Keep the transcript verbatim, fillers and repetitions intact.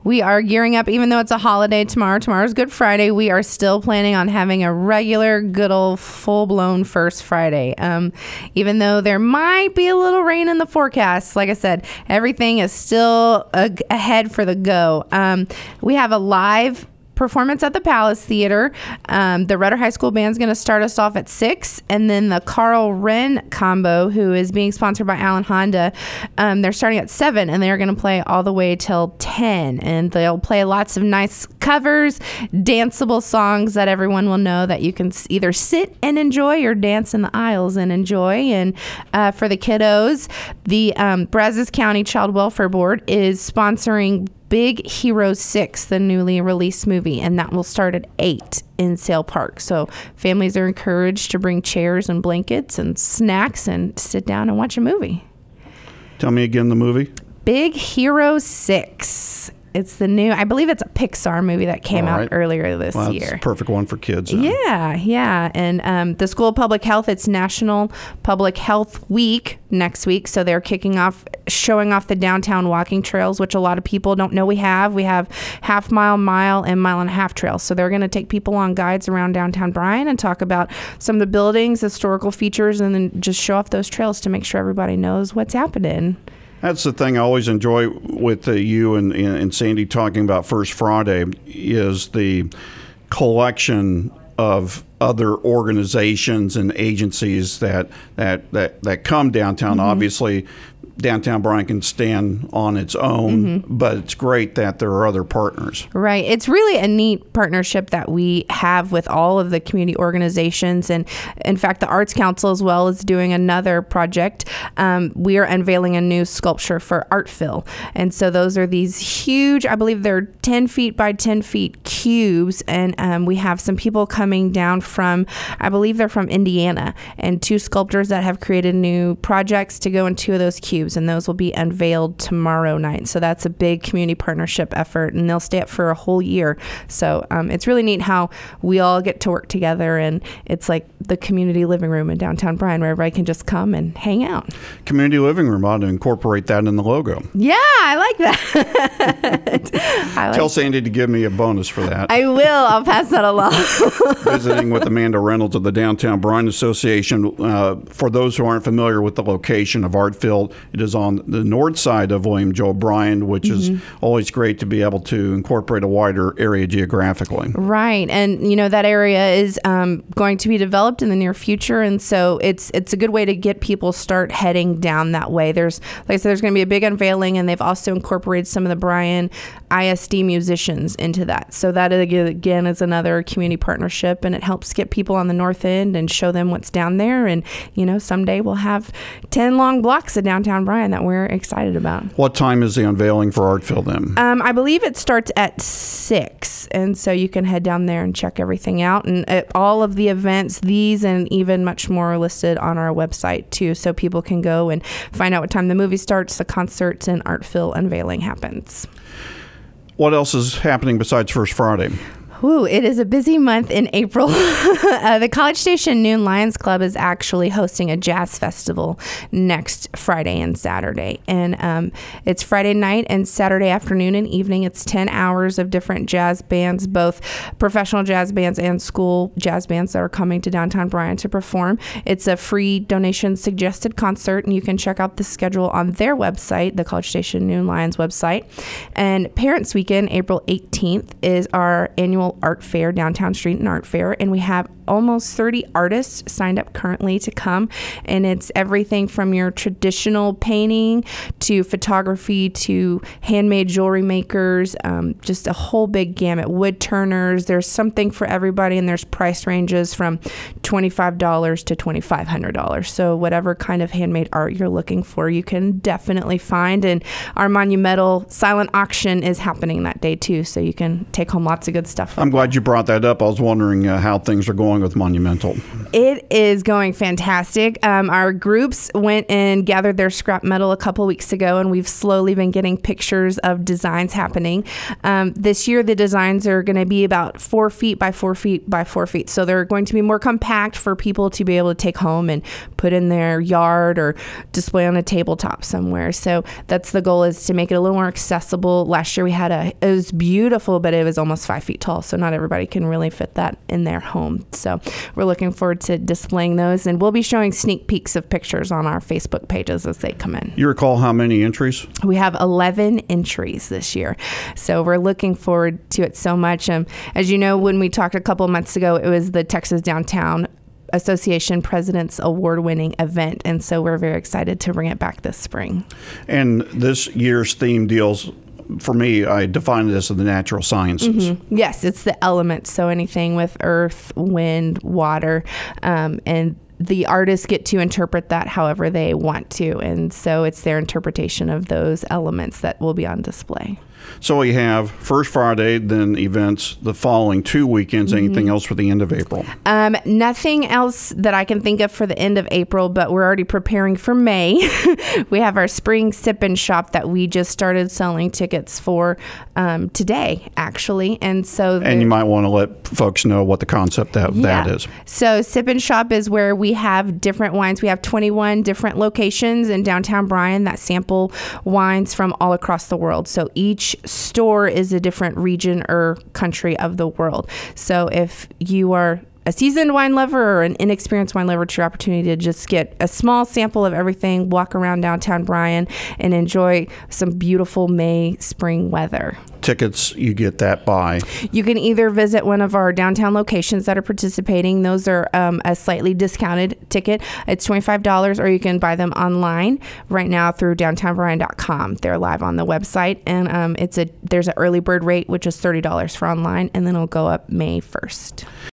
we are gearing up, even though it's a holiday tomorrow. Tomorrow's Good Friday. We are still planning on having a regular, good old, full-blown First Friday. Um, even though there might be a little rain in the forecast, like I said, everything is still a- ahead for the go. Um, we have a live performance at the Palace Theater. Um, the Rudder High School Band's going to start us off at six, and then the Carl Wren combo, who is being sponsored by Allen Honda, um, they're starting at seven, and they're going to play all the way till ten, and they'll play lots of nice covers, danceable songs that everyone will know that you can either sit and enjoy or dance in the aisles and enjoy. And uh, for the kiddos, the um, Brazos County Child Welfare Board is sponsoring Big Hero six, the newly released movie, and that will start at eight in Sale Park. So families are encouraged to bring chairs and blankets and snacks and sit down and watch a movie. Tell me again the movie. Big Hero six. It's the new, I believe it's a Pixar movie that came All right. out earlier this well, year. It's a perfect one for kids. Then. Yeah, yeah. And um, the School of Public Health, it's National Public Health Week next week. So they're kicking off, showing off the downtown walking trails, which a lot of people don't know we have. We have half mile, mile, and mile and a half trails. So they're going to take people on guides around downtown Bryan and talk about some of the buildings, historical features, and then just show off those trails to make sure everybody knows what's happening. That's the thing I always enjoy with uh, you and, and Sandy talking about First Friday is the collection of other organizations and agencies that that that, that come downtown. Mm-hmm. Obviously, downtown Bryan can stand on its own, mm-hmm. but it's great that there are other partners. Right. It's really a neat partnership that we have with all of the community organizations. And in fact, the Arts Council as well is doing another project. Um, we are unveiling a new sculpture for Artville. And so those are these huge, I believe they're ten feet by ten feet cubes. And um, we have some people coming down from, I believe they're from Indiana, and two sculptors that have created new projects to go in two of those cubes. And those will be unveiled tomorrow night. So that's a big community partnership effort, and they'll stay up for a whole year. So um, it's really neat how we all get to work together, and it's like the community living room in downtown Bryan where everybody can just come and hang out. Community living room, ought to incorporate that in the logo. Yeah, I like that. I like Tell Sandy to give me a bonus for that. I will. I'll pass that along. Visiting with Amanda Reynolds of the Downtown Bryan Association. Uh, for those who aren't familiar with the location of Artville, it is on the north side of William Joe Bryan, which mm-hmm. is always great to be able to incorporate a wider area geographically. Right. And, you know, that area is um, going to be developed in the near future. And so it's it's a good way to get people start heading down that way. There's, like I said, there's going to be a big unveiling, and they've also incorporated some of the Bryan I S D musicians into that. So that, again, is another community partnership, and it helps get people on the north end and show them what's down there. And, you know, someday we'll have ten long blocks of downtown Bryan that we're excited about. What time is the unveiling for Artville then? Um, I believe it starts at six, and so you can head down there and check everything out. And uh, all of the events, these and even much more, are listed on our website too, so people can go and find out what time the movie starts, the concerts, and Artville unveiling happens. What else is happening besides First Friday? Ooh, it is a busy month in April. uh, the College Station Noon Lions Club is actually hosting a jazz festival next Friday and Saturday. And um, it's Friday night and Saturday afternoon and evening. It's ten hours of different jazz bands, both professional jazz bands and school jazz bands that are coming to downtown Bryan to perform. It's a free donation suggested concert, and you can check out the schedule on their website, the College Station Noon Lions website. And Parents Weekend, April eighteenth, is our annual art fair, Downtown Street and Art Fair, and we have almost thirty artists signed up currently to come, and it's everything from your traditional painting to photography to handmade jewelry makers, um, just a whole big gamut, wood turners. There's something for everybody, and there's price ranges from twenty-five dollars to twenty-five hundred dollars. So whatever kind of handmade art you're looking for, you can definitely find. And our monumental silent auction is happening that day too, so you can take home lots of good stuff. I'm glad you brought that up. I was wondering uh, how things are going with Monumental. It is going fantastic. Um, our groups went and gathered their scrap metal a couple weeks ago, and we've slowly been getting pictures of designs happening. Um, this year, the designs are going to be about four feet by four feet by four feet. So they're going to be more compact for people to be able to take home and put in their yard or display on a tabletop somewhere. So that's the goal, is to make it a little more accessible. Last year we had a, it was beautiful, but it was almost five feet tall. So not everybody can really fit that in their home. So we're looking forward to displaying those, and we'll be showing sneak peeks of pictures on our Facebook pages as they come in. You recall how many entries? We have eleven entries this year. So we're looking forward to it so much. Um, as you know, when we talked a couple months ago, it was the Texas Downtown Association President's Award-winning event, and so we're very excited to bring it back this spring. And this year's theme deals, for me, I define it as the natural sciences. Mm-hmm. Yes, it's the elements, so anything with earth, wind, water, um, and the artists get to interpret that however they want to, and so it's their interpretation of those elements that will be on display. So we have First Friday, then events the following two weekends. Mm-hmm. Anything else for the end of April? Um, nothing else that I can think of for the end of April, but we're already preparing for May. We have our spring sip and shop that we just started selling tickets for um, today, actually. And so, and you might want to let folks know what the concept that, yeah. that is. So sip and shop is where we have different wines. We have twenty-one different locations in downtown Bryan that sample wines from all across the world. So each store is a different region or country of the world. So if you are a seasoned wine lover or an inexperienced wine lover, it's your opportunity to just get a small sample of everything, walk around downtown Bryan, and enjoy some beautiful May spring weather. Tickets, you get that by? You can either visit one of our downtown locations that are participating. Those are um, a slightly discounted ticket. It's twenty-five dollars, or you can buy them online right now through downtown bryan dot com. They're live on the website, and um, it's a there's an early bird rate, which is thirty dollars for online, and then it'll go up May first.